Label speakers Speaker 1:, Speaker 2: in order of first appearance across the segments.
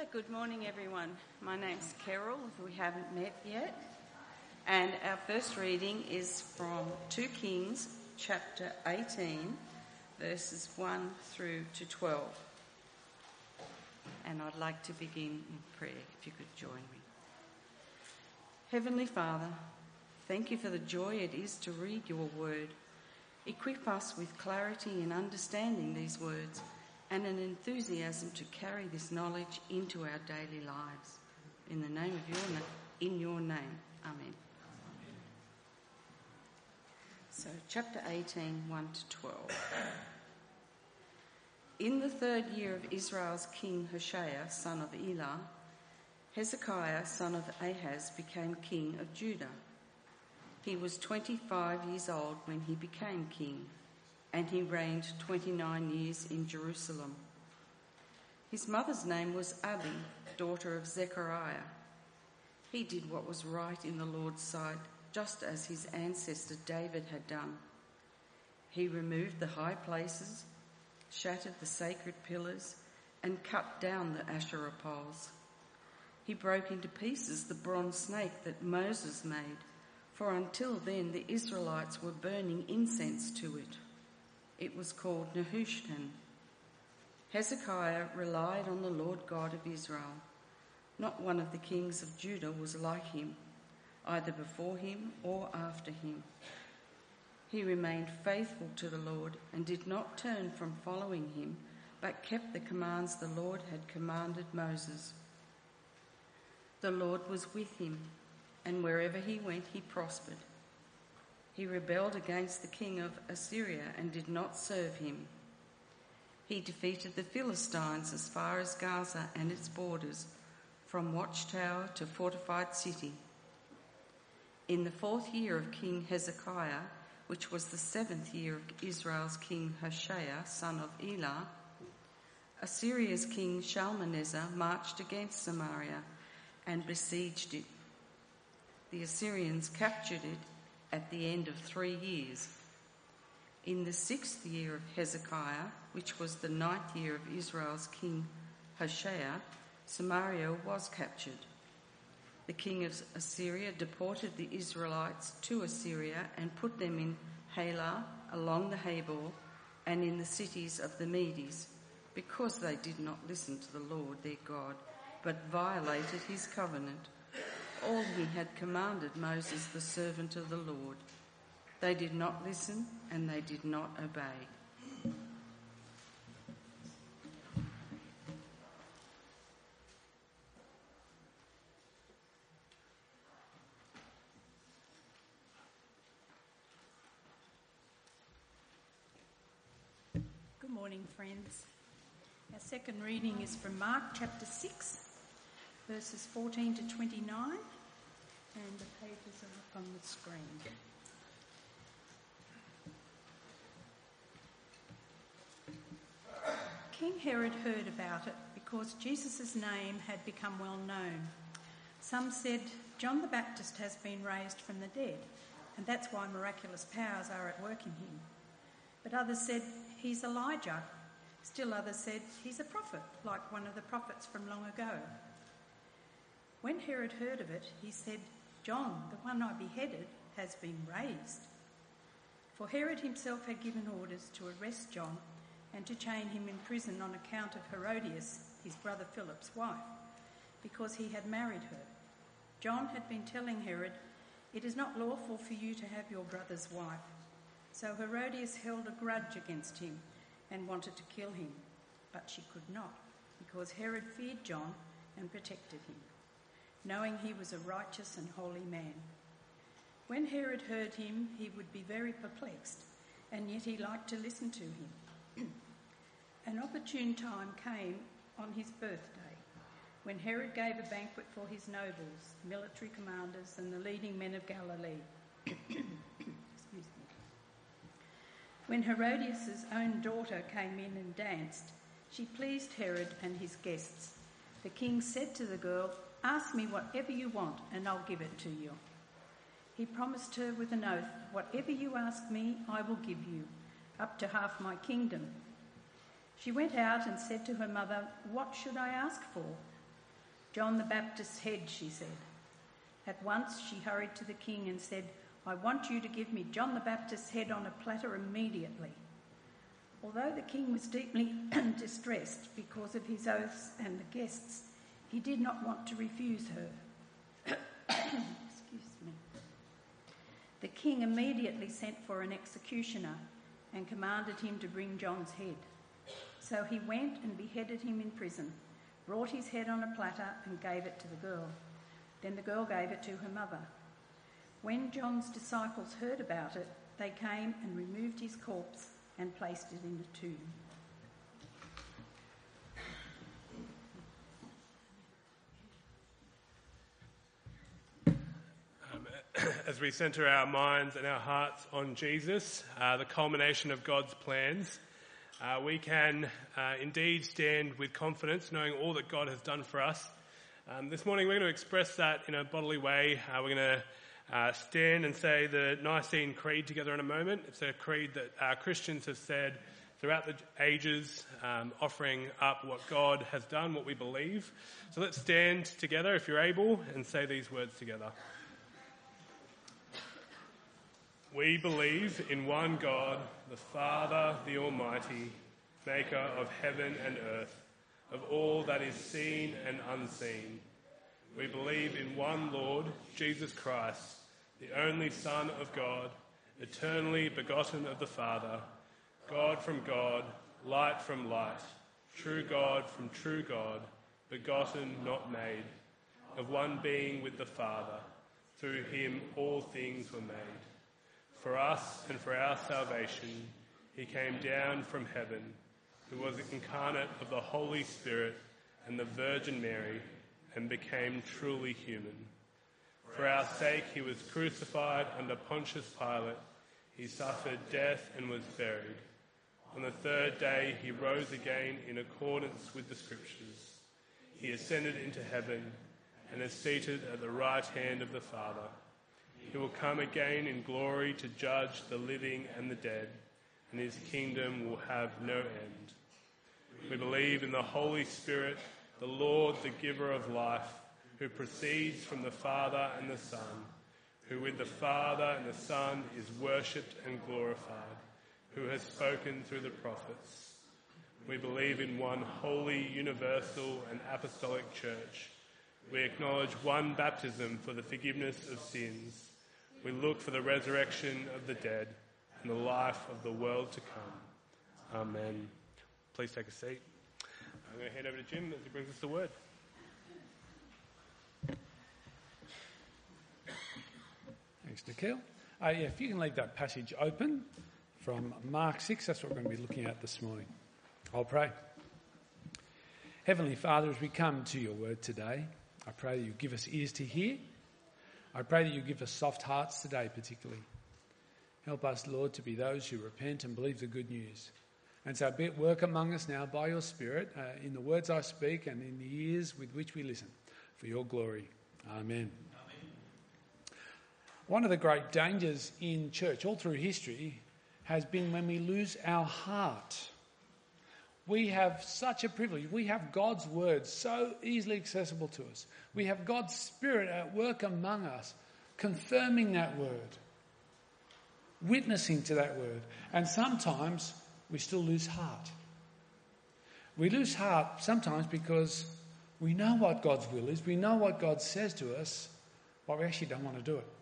Speaker 1: Good morning, everyone. My name's Carol, if we haven't met yet. And our first reading is from 2 Kings, chapter 18, verses 1 through to 12. And I'd like to begin in prayer, if you could join me. Heavenly Father, thank you for the joy it is to read your word. Equip us with clarity in understanding these words and an enthusiasm to carry this knowledge into our daily lives. In the name of in your name, amen. So, chapter 18, 1 to 12. In the 3rd year of Israel's king Hoshea, son of Elah, Hezekiah, son of Ahaz, became king of Judah. He was 25 years old when he became king, and he reigned 29 years in Jerusalem. His mother's name was Abi, daughter of Zechariah. He did what was right in the Lord's sight, just as his ancestor David had done. He removed the high places, shattered the sacred pillars, and cut down the Asherah poles. He broke into pieces the bronze snake that Moses made, for until then the Israelites were burning incense to it. It was called Nehushtan. Hezekiah relied on the Lord God of Israel. Not one of the kings of Judah was like him, either before him or after him. He remained faithful to the Lord and did not turn from following him, but kept the commands the Lord had commanded Moses. The Lord was with him, and wherever he went he prospered. He rebelled against the king of Assyria and did not serve him. He defeated the Philistines as far as Gaza and its borders, from watchtower to fortified city. In the 4th year of King Hezekiah, which was the 7th year of Israel's king Hoshea, son of Elah, Assyria's king Shalmaneser marched against Samaria and besieged it. The Assyrians captured it at the end of 3 years. In the 6th year of Hezekiah, which was the 9th year of Israel's king Hoshea, Samaria was captured. The king of Assyria deported the Israelites to Assyria and put them in Halah along the Habor and in the cities of the Medes, because they did not listen to the Lord their God, but violated his covenant, all he had commanded Moses the servant of the Lord. They did not listen and they did not obey.
Speaker 2: Good morning, friends. Our second reading is from Mark chapter 6, verses 14 to 29, and the pages are up on the screen. King Herod heard about it because Jesus' name had become well known. Some said, John the Baptist has been raised from the dead, and that's why miraculous powers are at work in him. But others said, he's Elijah. Still others said, he's a prophet, like one of the prophets from long ago. When Herod heard of it, he said, John, the one I beheaded, has been raised. For Herod himself had given orders to arrest John and to chain him in prison on account of Herodias, his brother Philip's wife, because he had married her. John had been telling Herod, it is not lawful for you to have your brother's wife. So Herodias held a grudge against him and wanted to kill him, but she could not, because Herod feared John and protected him, knowing he was a righteous and holy man. When Herod heard him, he would be very perplexed, and yet he liked to listen to him. An opportune time came on his birthday, when Herod gave a banquet for his nobles, military commanders, and the leading men of Galilee. Excuse me. When Herodias' own daughter came in and danced, she pleased Herod and his guests. The king said to the girl, ask me whatever you want, and I'll give it to you. He promised her with an oath, whatever you ask me, I will give you, up to half my kingdom. She went out and said to her mother, what should I ask for? "John the Baptist's head," she said. At once she hurried to the king and said, "I want you to give me John the Baptist's head on a platter immediately." Although the king was deeply distressed because of his oaths and the guests, he did not want to refuse her. Excuse me. The king immediately sent for an executioner and commanded him to bring John's head. So he went and beheaded him in prison, brought his head on a platter and gave it to the girl. Then the girl gave it to her mother. When John's disciples heard about it, they came and removed his corpse and placed it in a tomb.
Speaker 3: As we centre our minds and our hearts on Jesus, the culmination of God's plans, we can indeed stand with confidence, knowing all that God has done for us. This morning we're going to express that in a bodily way. We're going to stand and say the Nicene Creed together in a moment. It's a creed that Christians have said throughout the ages, offering up what God has done, what we believe. So let's stand together, if you're able, and say these words together. We believe in one God, the Father, the Almighty, maker of heaven and earth, of all that is seen and unseen. We believe in one Lord, Jesus Christ, the only Son of God, eternally begotten of the Father, God from God, light from light, true God from true God, begotten, not made, of one being with the Father. Through him all things were made. For us and for our salvation, he came down from heaven, who was incarnate of the Holy Spirit and the Virgin Mary, and became truly human. For our sake he was crucified under Pontius Pilate. He suffered death and was buried. On the third day he rose again in accordance with the Scriptures. He ascended into heaven and is seated at the right hand of the Father. He will come again in glory to judge the living and the dead, and his kingdom will have no end. We believe in the Holy Spirit, the Lord, the giver of life, who proceeds from the Father and the Son, who with the Father and the Son is worshipped and glorified, who has spoken through the prophets. We believe in one holy, universal and apostolic church. We acknowledge one baptism for the forgiveness of sins. We look for the resurrection of the dead and the life of the world to come. Amen. Please take a seat. I'm going to hand over to Jim as he brings us the word.
Speaker 4: Thanks, Nikhil. If you can leave that passage open from Mark 6, that's what we're going to be looking at this morning. I'll pray. Heavenly Father, as we come to your word today, I pray that you give us ears to hear. I pray that you give us soft hearts today particularly. Help us, Lord, to be those who repent and believe the good news. And so be at work among us now by your Spirit, in the words I speak and in the ears with which we listen, for your glory. Amen. One of the great dangers in church all through history has been when we lose our heart. We have such a privilege. We have God's word so easily accessible to us. We have God's Spirit at work among us, confirming that word, witnessing to that word. And sometimes we still lose heart. We lose heart sometimes because we know what God's will is, we know what God says to us, but we actually don't want to do it.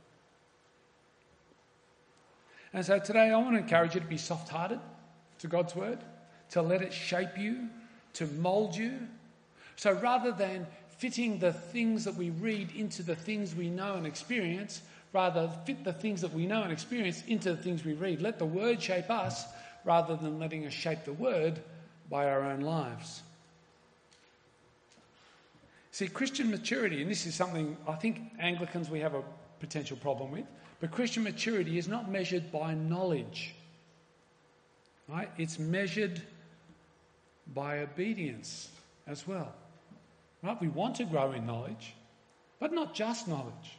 Speaker 4: And so today I want to encourage you to be soft-hearted to God's word, to let it shape you, to mould you. So rather than fitting the things that we read into the things we know and experience, rather fit the things that we know and experience into the things we read. Let the word shape us rather than letting us shape the word by our own lives. See, Christian maturity, and this is something I think Anglicans we have a potential problem with, but Christian maturity is not measured by knowledge. Right? It's measured by obedience as well. Right? We want to grow in knowledge, but not just knowledge.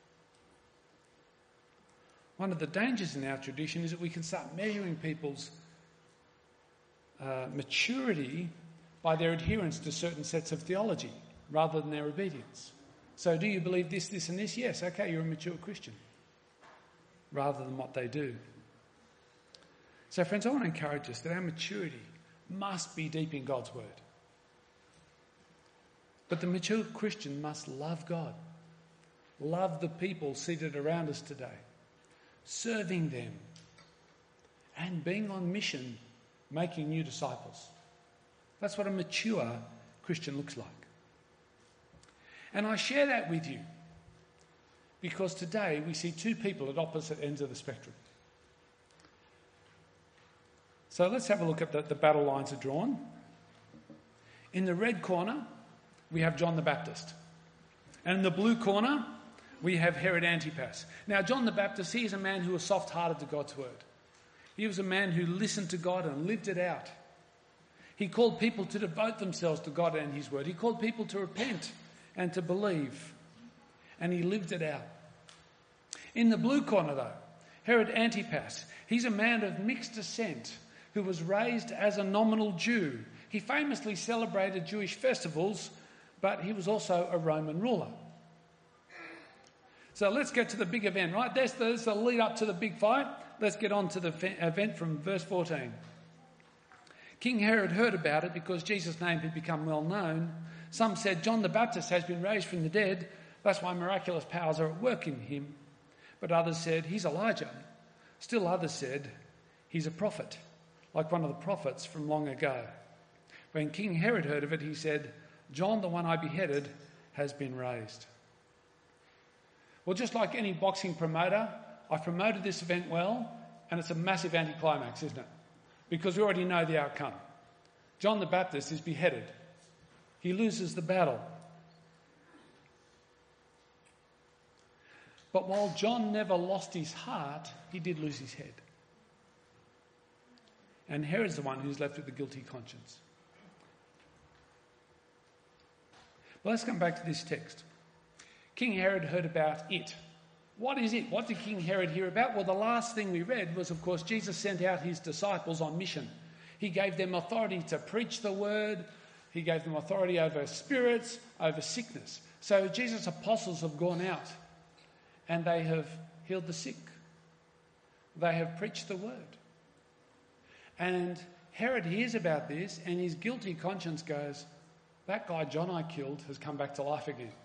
Speaker 4: One of the dangers in our tradition is that we can start measuring people's maturity by their adherence to certain sets of theology, rather than their obedience. So do you believe this, this and this? Yes, okay, you're a mature Christian. Rather than what they do. So friends, I want to encourage us that our maturity must be deep in God's word. But the mature Christian must love God. Love the people seated around us today. Serving them. And being on mission, making new disciples. That's what a mature Christian looks like. And I share that with you because today we see two people at opposite ends of the spectrum. So let's have a look at the battle lines are drawn. In the red corner, we have John the Baptist. And in the blue corner, we have Herod Antipas. Now, John the Baptist, he is a man who was soft-hearted to God's word. He was a man who listened to God and lived it out. He called people to devote themselves to God and his word. He called people to repent and to believe. And he lived it out. In the blue corner, though, Herod Antipas, he's a man of mixed descent who was raised as a nominal Jew. He famously celebrated Jewish festivals, but he was also a Roman ruler. So let's get to the big event, right? There's the lead up to the big fight. Let's get on to the event from verse 14. King Herod heard about it because Jesus' name had become well known. Some said, John the Baptist has been raised from the dead. That's why miraculous powers are at work in him. But others said, he's Elijah. Still others said, he's a prophet, like one of the prophets from long ago. When King Herod heard of it, he said, John, the one I beheaded, has been raised. Well, just like any boxing promoter, I've promoted this event well, and it's a massive anticlimax, isn't it? Because we already know the outcome. John the Baptist is beheaded. He loses the battle. But while John never lost his heart, he did lose his head. And Herod's the one who's left with the guilty conscience. Well, let's come back to this text. King Herod heard about it. What is it? What did King Herod hear about? Well, the last thing we read was, of course, Jesus sent out his disciples on mission. He gave them authority to preach the word. He gave them authority over spirits, over sickness. So Jesus' apostles have gone out and they have healed the sick. They have preached the word. And Herod hears about this and his guilty conscience goes, that guy John I killed has come back to life again.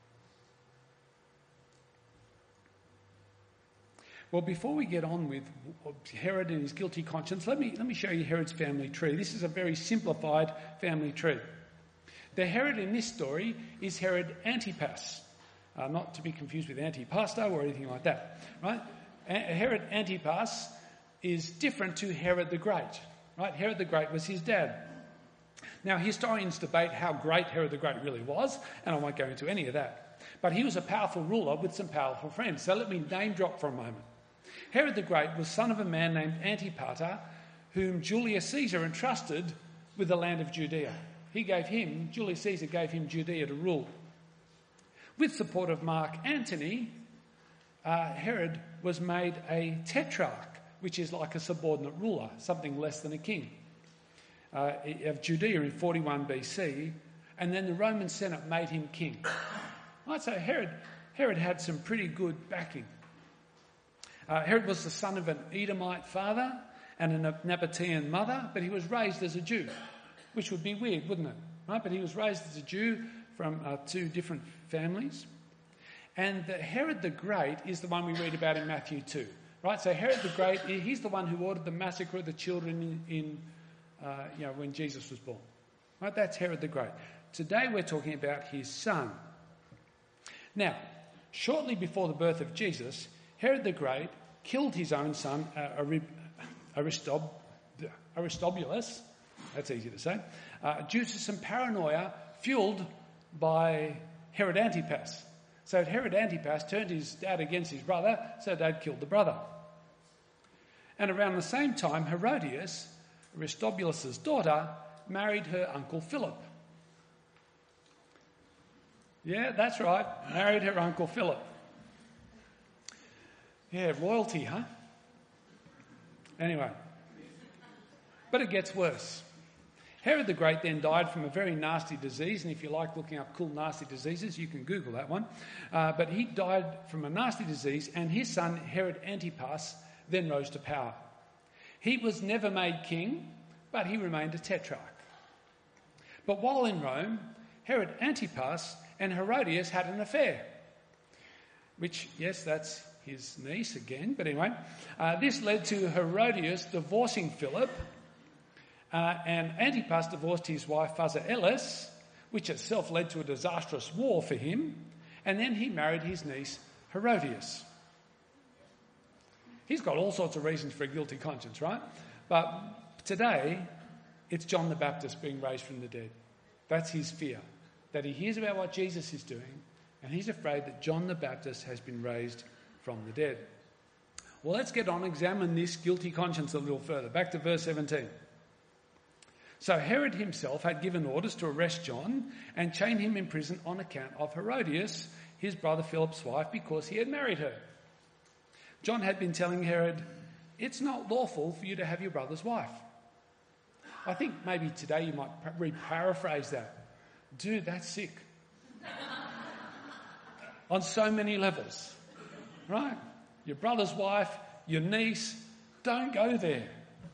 Speaker 4: Well, before we get on with Herod and his guilty conscience, let me show you Herod's family tree. This is a very simplified family tree. The Herod in this story is Herod Antipas, not to be confused with Antipasta or anything like that, right? Herod Antipas is different to Herod the Great, right? Herod the Great was his dad. Now, historians debate how great Herod the Great really was, and I won't go into any of that. But he was a powerful ruler with some powerful friends. So let me name drop for a moment. Herod the Great was son of a man named Antipater, whom Julius Caesar entrusted with the land of Judea. Julius Caesar gave him Judea to rule. With support of Mark Antony, Herod was made a tetrarch, which is like a subordinate ruler, something less than a king, of Judea in 41 BC, and then the Roman Senate made him king. Right, so Herod had some pretty good backing. Herod was the son of an Edomite father and a Nabatean mother, but he was raised as a Jew, which would be weird, wouldn't it? Right? But he was raised as a Jew from two different families. And Herod the Great is the one we read about in Matthew 2. Right? So Herod the Great, he's the one who ordered the massacre of the children when Jesus was born. Right? That's Herod the Great. Today we're talking about his son. Now, shortly before the birth of Jesus, Herod the Great killed his own son, Aristobulus, that's easy to say, due to some paranoia fueled by Herod Antipas. So Herod Antipas turned his dad against his brother, so dad killed the brother. And around the same time, Herodias, Aristobulus' daughter, married her uncle Philip. Yeah, that's right, married her uncle Philip. Yeah, royalty, huh? Anyway. But it gets worse. Herod the Great then died from a very nasty disease, and if you like looking up cool nasty diseases, you can Google that one. But he died from a nasty disease, and his son Herod Antipas then rose to power. He was never made king, but he remained a tetrarch. But while in Rome, Herod Antipas and Herodias had an affair, which, yes, that's his niece again, but anyway, this led to Herodias divorcing Philip, and Antipas divorced his wife Phasaelis, which itself led to a disastrous war for him, and then he married his niece Herodias. He's got all sorts of reasons for a guilty conscience, right? But today, it's John the Baptist being raised from the dead. That's his fear, that he hears about what Jesus is doing, and he's afraid that John the Baptist has been raised from the dead. Well, let's get on and examine this guilty conscience a little further. Back to verse 17. So Herod himself had given orders to arrest John and chain him in prison on account of Herodias, his brother Philip's wife, because he had married her. John had been telling Herod, "It's not lawful for you to have your brother's wife." I think maybe today you might re-paraphrase that. Dude, that's sick. On so many levels, right? Your brother's wife, your niece, don't go there.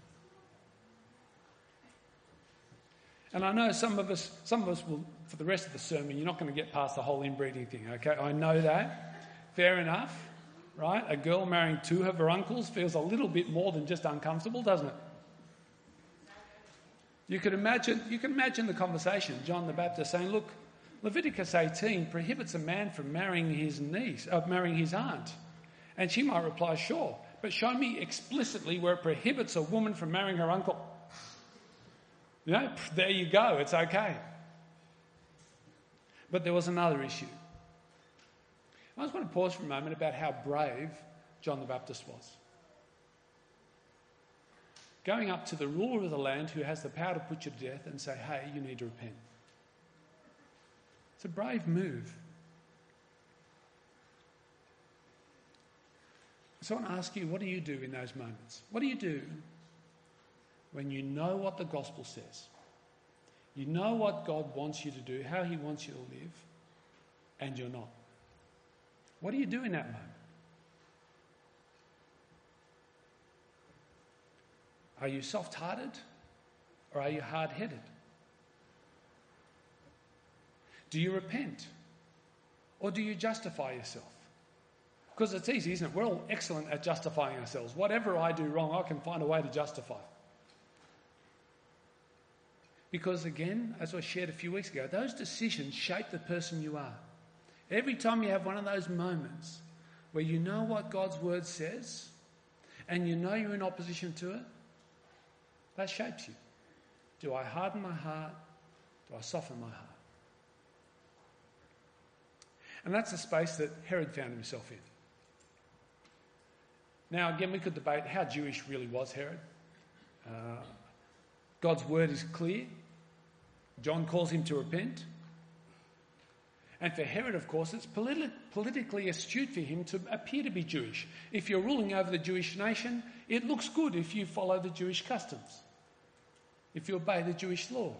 Speaker 4: And I know some of us will, for the rest of the sermon, you're not going to get past the whole inbreeding thing, okay? I know that. Fair enough, right? A girl marrying two of her uncles feels a little bit more than just uncomfortable, doesn't it? You can imagine the conversation. John the Baptist saying, "Look, Leviticus 18 prohibits a man from marrying his aunt." And she might reply, "Sure, but show me explicitly where it prohibits a woman from marrying her uncle." You know, there you go, it's okay. But there was another issue. I just want to pause for a moment about how brave John the Baptist was. Going up to the ruler of the land who has the power to put you to death and say, "Hey, you need to repent." It's a brave move. So I want to ask you, what do you do in those moments? What do you do when you know what the gospel says? You know what God wants you to do, how he wants you to live, and you're not. What do you do in that moment? Are you soft-hearted or are you hard-headed? Do you repent or do you justify yourself? Because it's easy, isn't it? We're all excellent at justifying ourselves. Whatever I do wrong, I can find a way to justify. Because again, as I shared a few weeks ago, those decisions shape the person you are. Every time you have one of those moments where you know what God's word says and you know you're in opposition to it, that shapes you. Do I harden my heart? Do I soften my heart? And that's the space that Herod found himself in. Now, again, we could debate how Jewish really was Herod. God's word is clear. John calls him to repent. And for Herod, of course, it's politically astute for him to appear to be Jewish. If you're ruling over the Jewish nation, it looks good if you follow the Jewish customs, if you obey the Jewish law.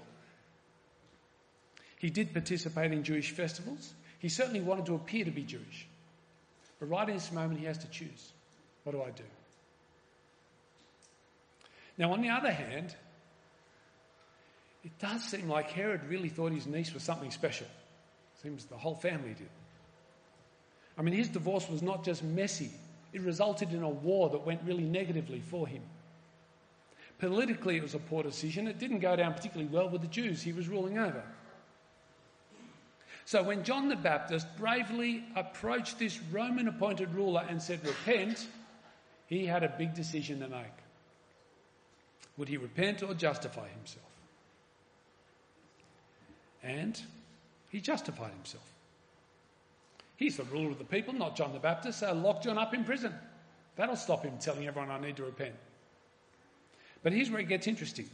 Speaker 4: He did participate in Jewish festivals. He certainly wanted to appear to be Jewish. But right in this moment, he has to choose. What do I do? Now, on the other hand, it does seem like Herod really thought his niece was something special. Seems the whole family did. I mean, his divorce was not just messy. It resulted in a war that went really negatively for him. Politically, it was a poor decision. It didn't go down particularly well with the Jews he was ruling over. So when John the Baptist bravely approached this Roman-appointed ruler and said, "Repent," he had a big decision to make. Would he repent or justify himself? And he justified himself. He's the ruler of the people, not John the Baptist, so lock John up in prison. That'll stop him telling everyone, "I need to repent." But here's where it gets interesting.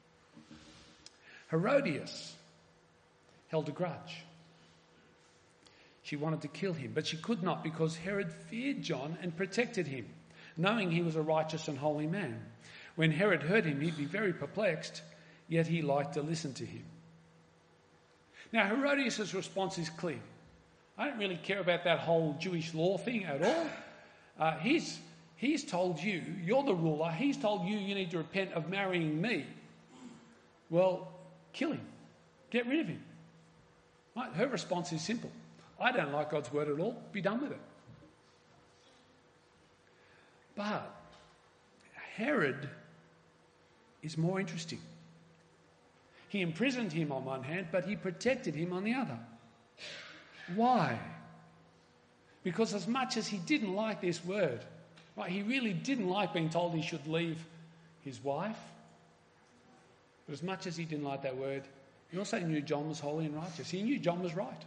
Speaker 4: Herodias held a grudge. She wanted to kill him, but she could not because Herod feared John and protected him, knowing he was a righteous and holy man. When Herod heard him, he'd be very perplexed. yet he liked to listen to him. Now, Herodias' response is clear. I don't really care about that whole Jewish law thing at all. He's told you, you're the ruler, he's told you you need to repent of marrying me. Well, kill him. Get rid of him. Right? Her response is simple. I don't like God's word at all. Be done with it. But Herod is more interesting. He imprisoned him on one hand, but he protected him on the other. Why? Because as much as he didn't like this word, right, he really didn't like being told he should leave his wife. But as much as he didn't like that word, he also knew John was holy and righteous. He knew John was right.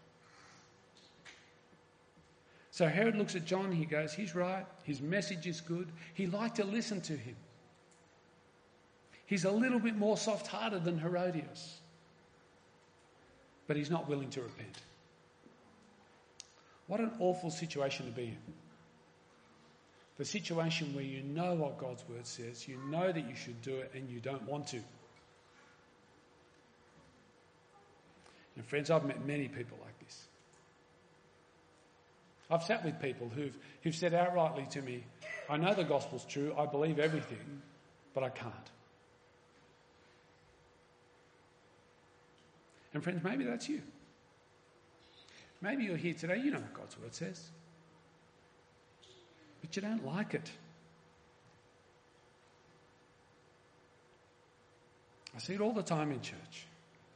Speaker 4: So Herod looks at John, he goes, he's right, his message is good. He liked to listen to him. He's a little bit more soft-hearted than Herodias. But he's not willing to repent. What an awful situation to be in. The situation where you know what God's word says, you know that you should do it, and you don't want to. And friends, I've met many people like this. I've sat with people who've said outrightly to me, I know the gospel's true, I believe everything, but I can't. And friends, maybe that's you. Maybe you're here today, you know what God's word says, but you don't like it. I see it all the time in church.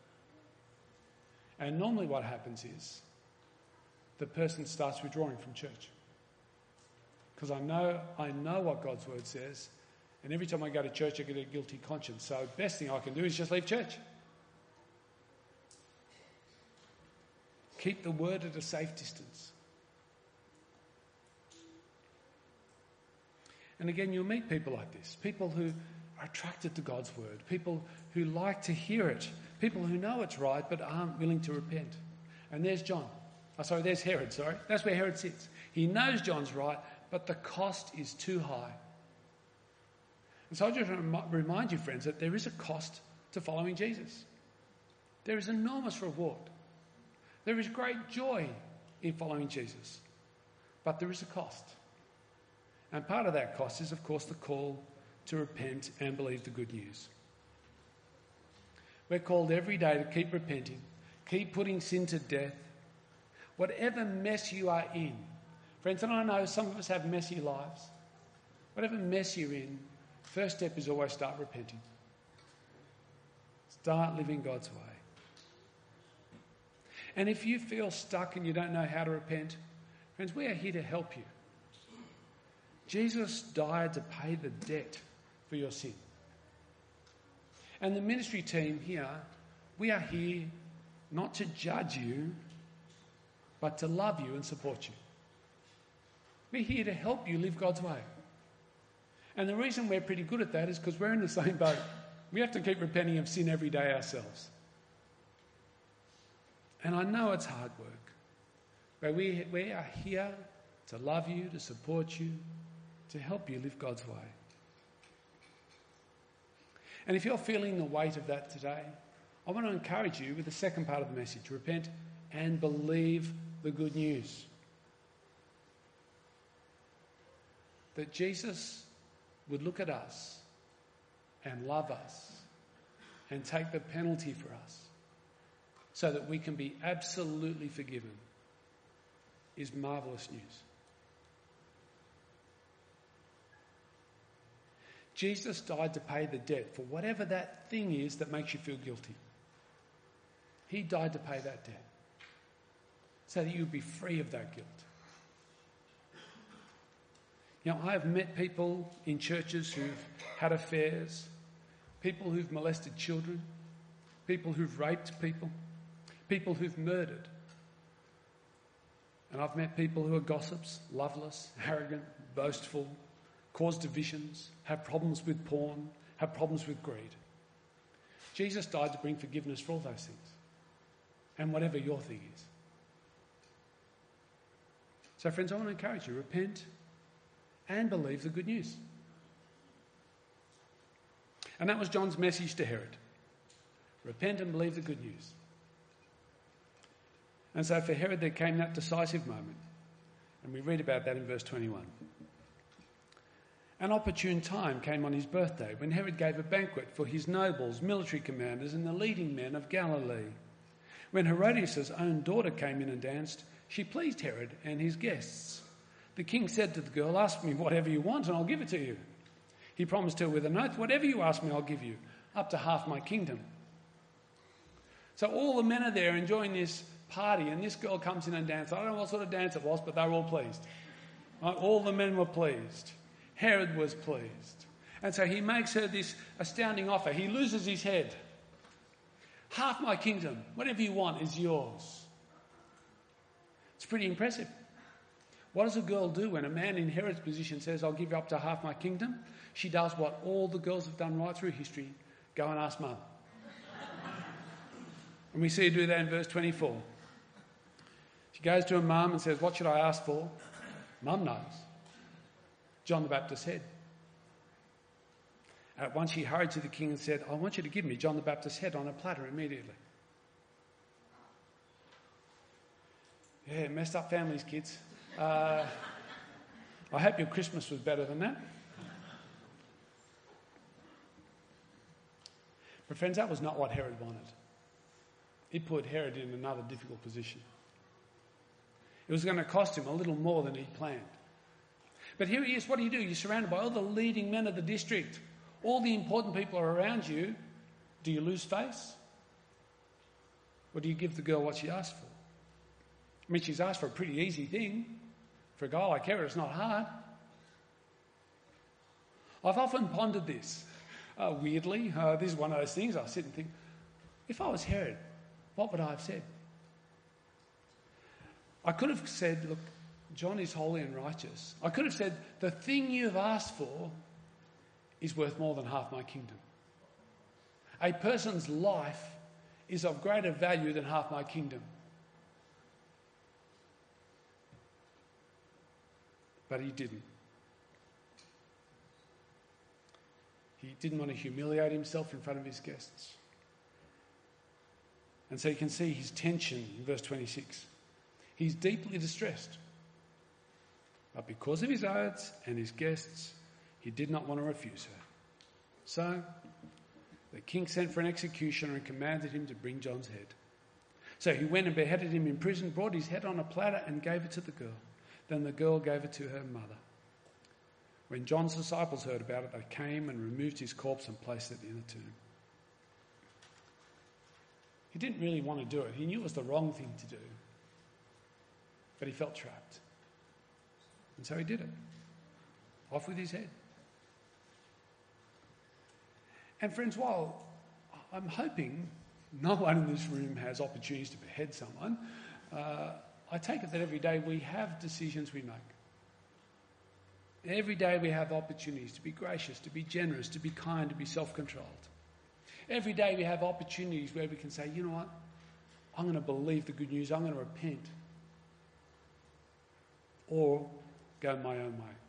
Speaker 4: And normally what happens is the person starts withdrawing from church. Because I know what God's word says, and every time I go to church I get a guilty conscience. So the best thing I can do is just leave church. Keep the word at a safe distance. And again, you'll meet people like this. People who are attracted to God's word. People who like to hear it. People who know it's right but aren't willing to repent. And there's there's Herod, That's where Herod sits. He knows John's right, but the cost is too high. And so I just want to remind you, friends, that there is a cost to following Jesus. There is enormous reward. There is great joy in following Jesus. But there is a cost. And part of that cost is, of course, the call to repent and believe the good news. We're called every day to keep repenting, keep putting sin to death, whatever mess you are in. Friends, and I know some of us have messy lives. Whatever mess you're in, first step is always start repenting. Start living God's way. And if you feel stuck and you don't know how to repent, friends, we are here to help you. Jesus died to pay the debt for your sin. And the ministry team here, we are here not to judge you, but to love you and support you. We're here to help you live God's way. And the reason we're pretty good at that is because we're in the same boat. We have to keep repenting of sin every day ourselves. And I know it's hard work, but we are here to love you, to support you, to help you live God's way. And if you're feeling the weight of that today, I want to encourage you with the second part of the message. Repent and believe the good news. That Jesus would look at us and love us and take the penalty for us so that we can be absolutely forgiven is marvellous news. Jesus died to pay the debt for whatever that thing is that makes you feel guilty. He died to pay that debt so that you would be free of that guilt. You know, I have met people in churches who've had affairs, people who've molested children, people who've raped people, people who've murdered. And I've met people who are gossips, loveless, arrogant, boastful, cause divisions, have problems with porn, have problems with greed. Jesus died to bring forgiveness for all those things, and whatever your thing is. So friends, I want to encourage you, repent and believe the good news. And that was John's message to Herod. Repent and believe the good news. And so for Herod there came that decisive moment. And we read about that in verse 21. An opportune time came on his birthday when Herod gave a banquet for his nobles, military commanders and the leading men of Galilee. When Herodias' own daughter came in and danced, she pleased Herod and his guests. The king said to the girl, "Ask me whatever you want and I'll give it to you." He promised her with an oath, "Whatever you ask me, I'll give you, up to half my kingdom." So all the men are there enjoying this party, and this girl comes in and dances. I don't know what sort of dance it was, but they were all pleased. Right? All the men were pleased. Herod was pleased. And so he makes her this astounding offer. He loses his head. Half my kingdom, whatever you want, is yours. It's pretty impressive. What does a girl do when a man in Herod's position says, "I'll give you up to half my kingdom"? She does what all the girls have done right through history: go and ask mum. And we see her do that in verse 24. She goes to her mum and says, "What should I ask for?" Mum knows. John the Baptist's head. At once she hurried to the king and said, "I want you to give me John the Baptist's head on a platter immediately." Yeah, messed up families, kids. I hope your Christmas was better than that. But friends, that was not what Herod wanted. It put Herod in another difficult position. It was going to cost him a little more than he'd planned. But here he is. What do? You're surrounded by all the leading men of the district. All the important people are around you. Do you lose face? Or do you give the girl what she asked for? I mean, she's asked for a pretty easy thing. For a guy like Herod, it's not hard. I've often pondered this. Weirdly, this is one of those things I sit and think, if I was Herod, what would I have said? I could have said, "Look, John is holy and righteous." I could have said, "The thing you've asked for is worth more than half my kingdom. A person's life is of greater value than half my kingdom." But he didn't. He didn't want to humiliate himself in front of his guests. And so you can see his tension in verse 26. He's deeply distressed. But because of his oaths and his guests, he did not want to refuse her. So the king sent for an executioner and commanded him to bring John's head. So he went and beheaded him in prison, brought his head on a platter and gave it to the girl. Then the girl gave it to her mother. When John's disciples heard about it, they came and removed his corpse and placed it in a tomb. He didn't really want to do it. He knew it was the wrong thing to do. But he felt trapped. And so he did it. Off with his head. And friends, while I'm hoping no one in this room has opportunities to behead someone, I take it that every day we have decisions we make. Every day we have opportunities to be gracious, to be generous, to be kind, to be self-controlled. Every day we have opportunities where we can say, "You know what? I'm going to believe the good news. I'm going to repent." Or go my own way.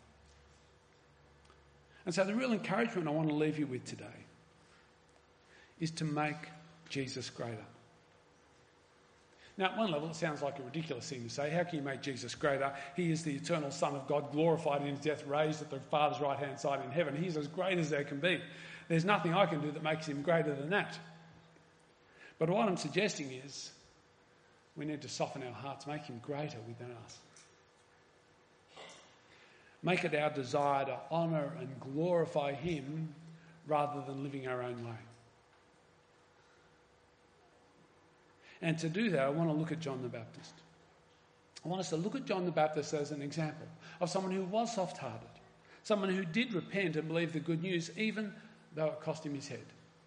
Speaker 4: And so the real encouragement I want to leave you with today is to make Jesus greater. Now, at one level, it sounds like a ridiculous thing to say. How can you make Jesus greater? He is the eternal Son of God, glorified in his death, raised at the Father's right-hand side in heaven. He's as great as there can be. There's nothing I can do that makes him greater than that. But what I'm suggesting is we need to soften our hearts, make him greater within us. Make it our desire to honour and glorify him rather than living our own way. And to do that, I want to look at John the Baptist. I want us to look at John the Baptist as an example of someone who was soft-hearted, someone who did repent and believe the good news, even though it cost him his head.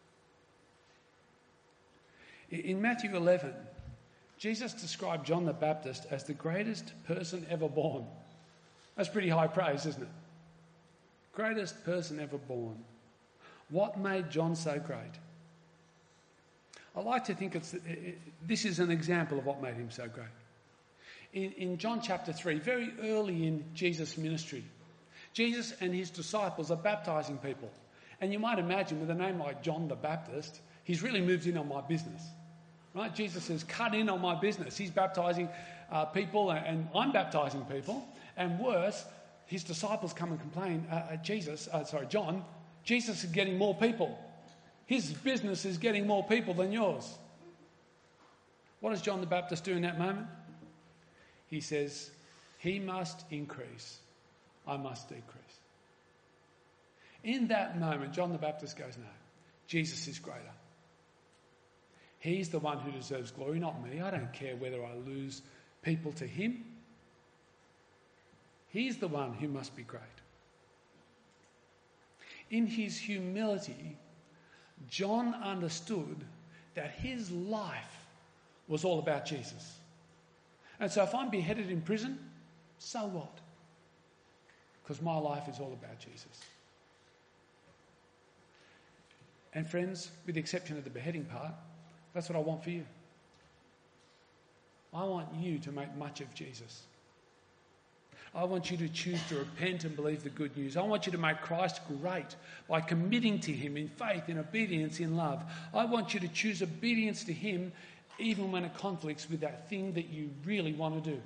Speaker 4: In Matthew 11, Jesus described John the Baptist as the greatest person ever born. That's pretty high praise, isn't it? Greatest person ever born. What made John so great? I like to think this is an example of what made him so great. In John chapter 3, very early in Jesus' ministry, Jesus and his disciples are baptising people. And you might imagine with a name like John the Baptist, He's really moved in on my business. Right? Jesus has cut in on my business. He's baptising people and I'm baptising people. And worse, his disciples come and complain, John, Jesus is getting more people. His business is getting more people than yours. What does John the Baptist do in that moment? He says, he must increase, I must decrease. In that moment, John the Baptist goes, no, Jesus is greater. He's the one who deserves glory, not me. I don't care whether I lose people to him. He's the one who must be great. In his humility, John understood that his life was all about Jesus. And so if I'm beheaded in prison, so what? Because my life is all about Jesus. And friends, with the exception of the beheading part, that's what I want for you. I want you to make much of Jesus. I want you to choose to repent and believe the good news. I want you to make Christ great by committing to him in faith, in obedience, in love. I want you to choose obedience to him even when it conflicts with that thing that you really want to do.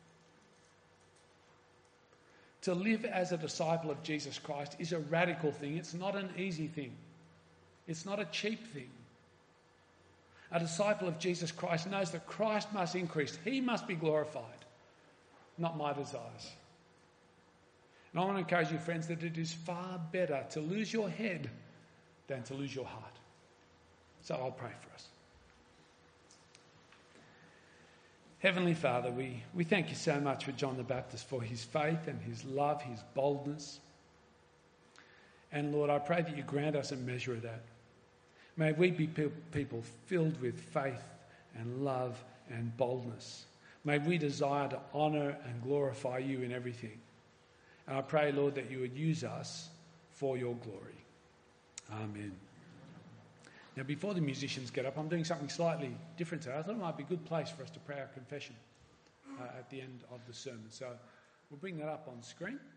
Speaker 4: To live as a disciple of Jesus Christ is a radical thing. It's not an easy thing. It's not a cheap thing. A disciple of Jesus Christ knows that Christ must increase. He must be glorified, not my desires. And I want to encourage you, friends, that it is far better to lose your head than to lose your heart. So I'll pray for us. Heavenly Father, we thank you so much for John the Baptist, for his faith and his love, his boldness. And Lord, I pray that you grant us a measure of that. May we be people filled with faith and love and boldness. May we desire to honour and glorify you in everything. And I pray, Lord, that you would use us for your glory. Amen. Now, before the musicians get up, I'm doing something slightly different today. I thought it might be a good place for us to pray our confession at the end of the sermon. So we'll bring that up on screen.